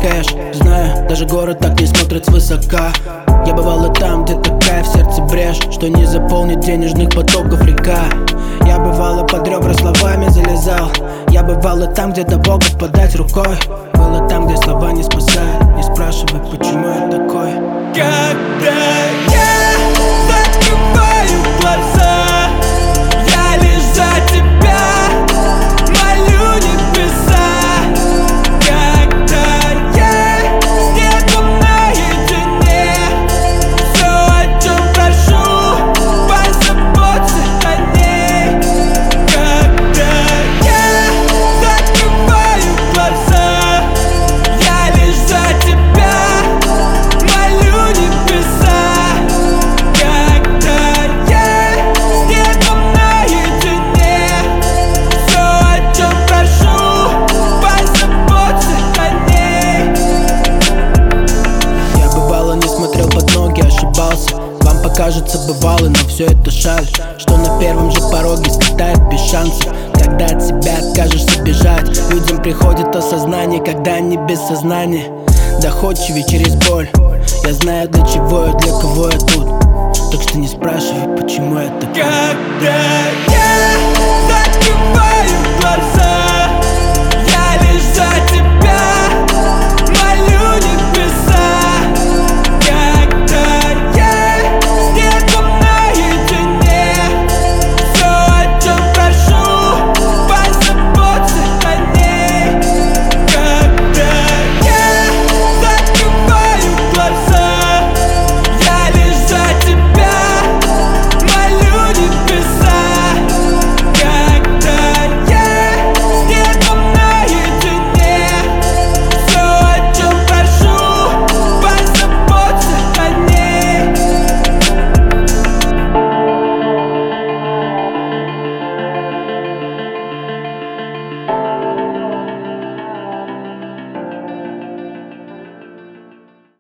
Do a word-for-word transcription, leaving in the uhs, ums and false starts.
кэш. Знаю, даже город так не смотрит свысока. Я бывала там, где такая в сердце брешь, что не заполнит денежных потоков река. Я бывала под ребра словами залезал. Я бывала там, где до Бога подать рукой. Было там, где слова не спасают. Не спрашивай, почему я такой. Когда я закрываю глаза, я лишь за тебя молю небеса. Когда я с небом наедине, все, о чем прошу, позаботься о ней. Когда я закрываю глаза, я лишь за тебя молю небеса. Когда я с небом наедине, все, о чем прошу, позаботься о ней. Я бывало не смотрел под ноги, ошибался. Вам покажется бывало, но все это шаль, что на первом же пороге скатает без шансов. Когда от себя откажешься бежать, людям приходит осознание, когда они без сознания. Доходчивее через боль. Я знаю, для чего и для кого я тут. Так что не спрашивай, почему я такой. Когда